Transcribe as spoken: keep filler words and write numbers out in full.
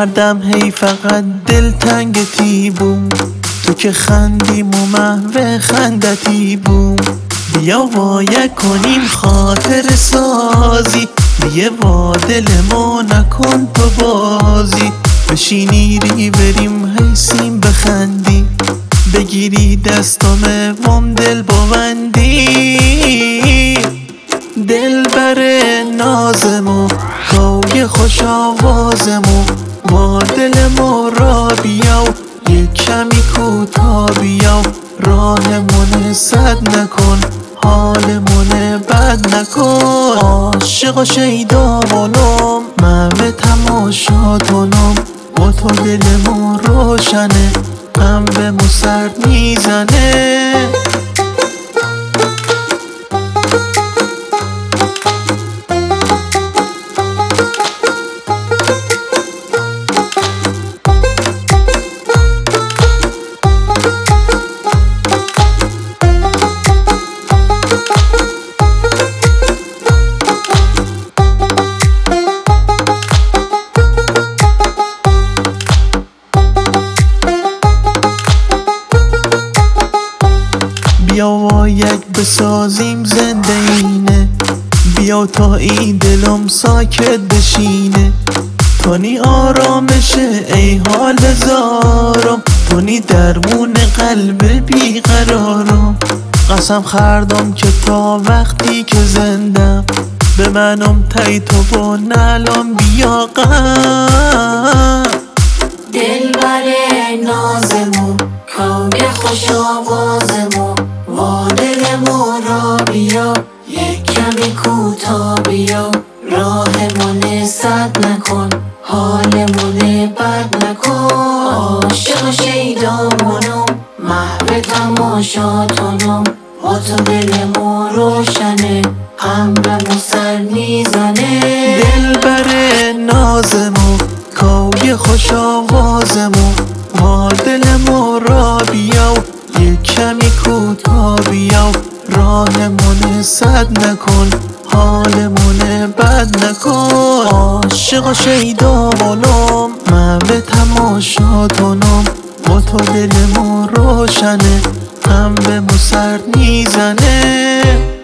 هر دم هی فقط دلتنگ تیبوم، تو که خندیم و محو خندتی بوم. بیا وایه کنیم خاطر سازی، بیا وا دلمو نکن تو بازی. بشینی ری بریم حیسیم بخندی، بگیری دستم وام دل ببندی. دل بر نازمو کوی خوش آوازمو، با دلمو را بیاو یک کمی کوتا بیاو. راهمون صد نکن حالمون بد نکن. عاشق و شیدامونم محو تماشاتونم، با تو دلمون روشنه هم به مو سرد میزنه. بیا و یک بسازیم زنده اینه، بیا تا این دلم ساکت بشینه. تونی آرامشه ای حال زارم، تونی درمون قلب بیقرارم. قسم خردم که تا وقتی که زندم، به منم تای تو با نلام بیا غم. دل بر نازمون کوی خوش آوازمون، وا دلمو را بیا یک کمی کوتا بیا. راهمون صد نکن حالمون بد نکن. عاشق و شیدامونم محو تماشاتونم، با تو دلمو روشنه هم به مو سر میزنه. دل بر نازمو کوی خوش آوازمو، با دلمو را بیاو یک کمی کوتا بیاو. راهمون صد نکن حالمون بد نکن. عاشق و شیدامونم محو تماشاتونم، با تو دلمو روشنه هم به مو سرد میزنه.